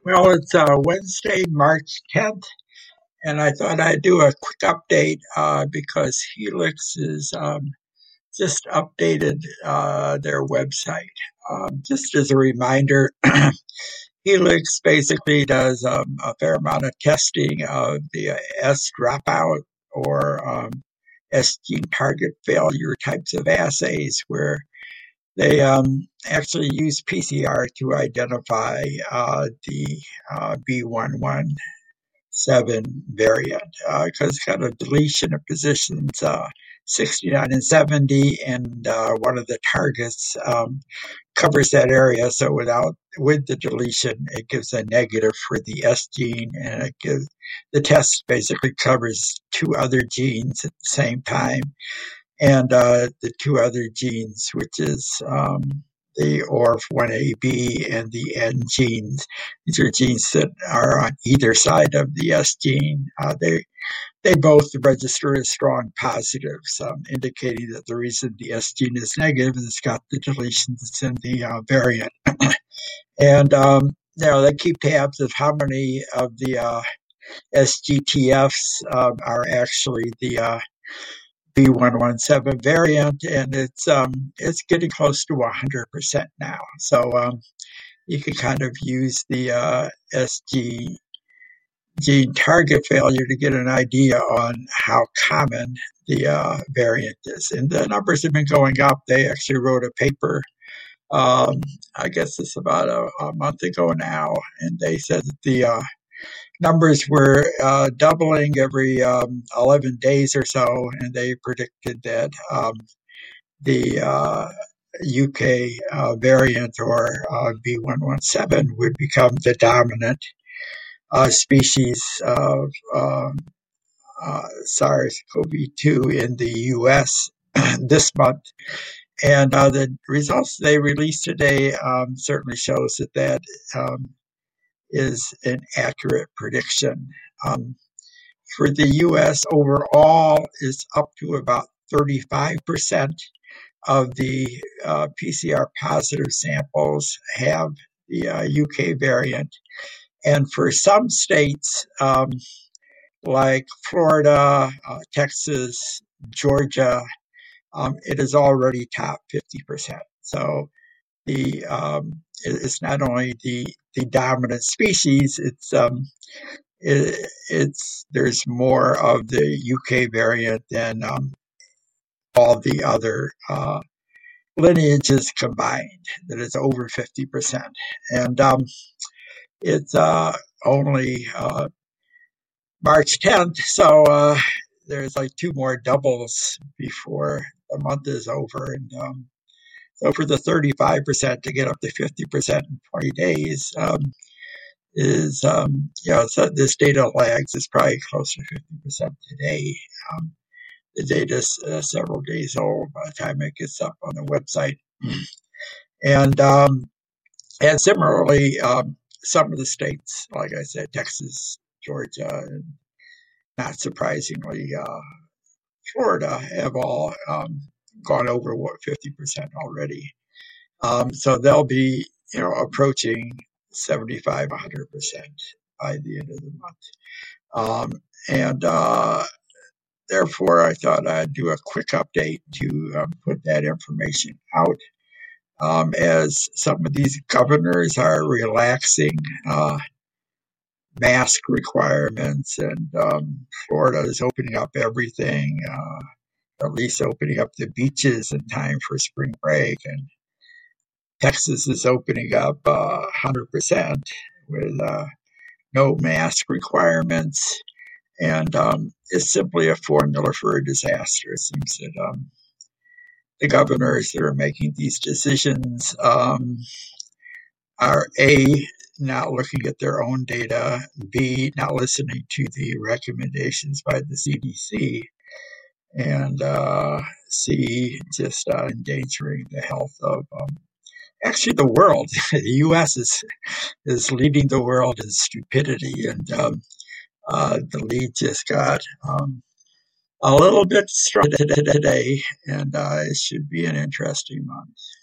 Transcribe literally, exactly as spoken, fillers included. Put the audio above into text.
Well, it's uh, Wednesday, March tenth, and I thought I'd do a quick update uh, because Helix is um, just updated uh, their website. Um, just as a reminder, Helix basically does um, a fair amount of testing of the uh, S dropout or um, S gene target failure types of assays where they um, actually use P C R to identify uh, the uh, B one one seven variant because uh, it's got a deletion of positions uh, sixty-nine and seventy, and uh, one of the targets um, covers that area. So without with the deletion, it gives a negative for the S gene, and it gives the test basically covers two other genes at the same time, and uh, the two other genes, which is um, the O R F one A B and the N genes. These are genes that are on either side of the S gene. Uh, they they both register as strong positives, um, indicating that the reason the S gene is negative is it's got the deletion that's in the uh, variant. and um, you know they keep tabs of how many of the uh, S G T Fs um, are actually the uh, B one one seven variant, and it's um, it's getting close to one hundred percent now. So um, you can kind of use the uh, S G gene target failure to get an idea on how common the uh, variant is. And the numbers have been going up. They actually wrote a paper, um, I guess it's about a, a month ago now, and they said that the uh, numbers were uh, doubling every um, eleven days or so, and they predicted that um, the uh, U K uh, variant or uh, B one one seven would become the dominant uh, species of uh, uh, SARS CoV two in the U S this month. And uh, the results they released today um, certainly shows that that um, is an accurate prediction. Um, for the U S overall, is up to about thirty-five percent of the uh, P C R positive samples have the uh, U K variant. And for some states, um, like Florida, uh, Texas, Georgia, um, it is already top fifty percent. So the um, it's not only the the dominant species, it's um, it, it's there's more of the U K variant than um, all the other uh, lineages combined. That is over fifty percent, and um, it's uh, only uh, March tenth, so uh, there's like two more doubles before the month is over, and um, so for the thirty-five percent to get up to fifty percent in twenty days um, is, um, you know, so this data lags is probably close to fifty percent today. Um, the data is uh, several days old by the time it gets up on the website. And um, and similarly, um, some of the states, like I said, Texas, Georgia, and not surprisingly, uh, Florida, have all um, gone over what fifty percent already. Um, so they'll be, you know, approaching seventy-five, one hundred percent by the end of the month. Um, and uh, therefore, I thought I'd do a quick update to um, put that information out. Um, as some of these governors are relaxing uh, mask requirements, and um, Florida is opening up everything, uh, at least opening up the beaches in time for spring break, and Texas is opening up uh, one hundred percent with uh, no mask requirements, and um, it's simply a formula for a disaster. It seems that um, the governors that are making these decisions um, are A, not looking at their own data, B, not listening to the recommendations by the C D C, and uh, C, just uh, endangering the health of um, actually the world. The U S is is leading the world in stupidity, and um, uh, the lead just got um, a little bit stronger today, and uh, it should be an interesting month.